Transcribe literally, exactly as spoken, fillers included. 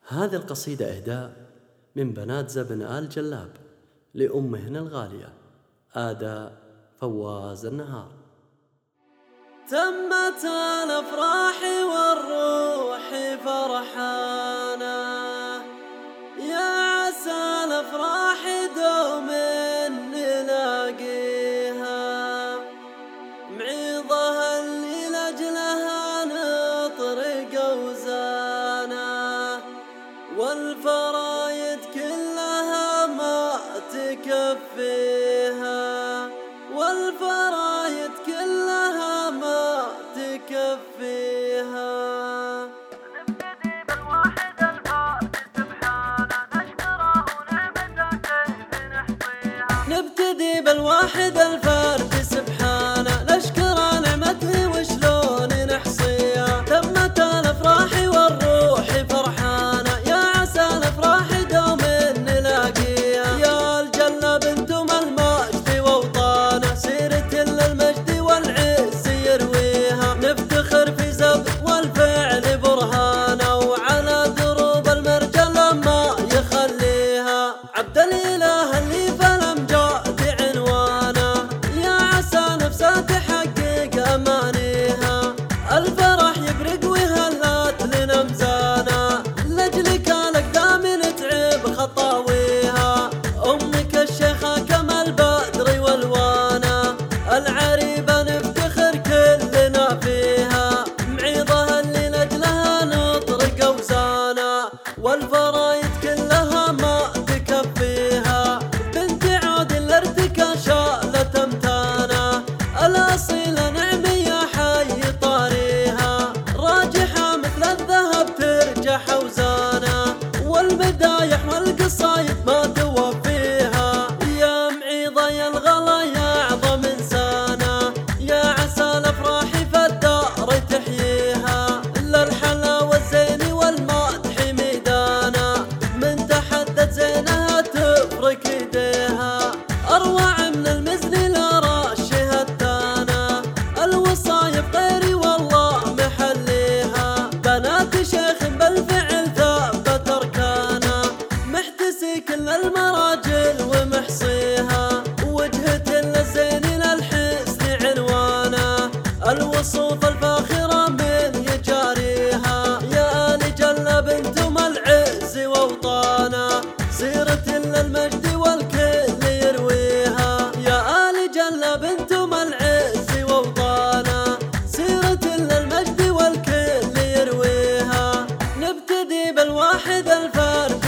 هذه القصيدة إهداء من بنات زبن آل جلاب لأمهن الغالية آداء فواز النهار. تمت الأفراح والروح فرحانة، يا عسى الأفراح دوم نلاقيها، معيضها اللي لأجلها نطرق أوزانا، والفرايد كلها ما تكفيها، والفرايد كلها ما تكفيها. نبتدي بالواحد الفرد سبحانه، نشكر نعمته وشلون نحصيها. تمت الافراح والروح فرحانه، يا عسى الافراح دوم نلاقيها. يا الجنه بنتم المجد واوطانه، سيره للمجد والعز يرويها. نفتخر في زب والفعل برهانه، وعلى دروب المرجل ما يخليها. عبد الاله اللي تحقق أمانيها، الفرح يبرق وهلات لنا مزانا، لأجلك الأقدام نتعب خطاويها. أمك الشيخة كما البدر والوانا، العريبة نفتخر كلنا فيها. معيضها اللي لأجلها نطرق أوزانا، والفرايد كلها ما تكفيها. بنت عود الارتكى شالت امتانا، الأصيلة نعمية حي طاريها. راجحة مثل الذهب ترجح أوزانا، والمدايح والقصايد ما توفيها. يا معيضة يا الغلا يا أعظم إنسانة، يا عسى الأفراح في الدار تحييها. للحلا والزين والمدح ميدانا، من تحدت زينها تفرك يديها. أروع من المزن لراشها التانا، الوصايف غيري والله محليها. بنات شيخ بالفعل ثبت أركانا، محتسي كل المراجل ومحصيها. وجهة للزين للحسن عنوانا، الوصوف الفاخرة من يجاريها. يا آل جل بنتم العز وأوطانا، سيرة للمجد والكل يرويها. يا آل جل بنتم العز وأوطانا، سيرة للمجد والكل يرويها. نبتدي بالواحد الفرد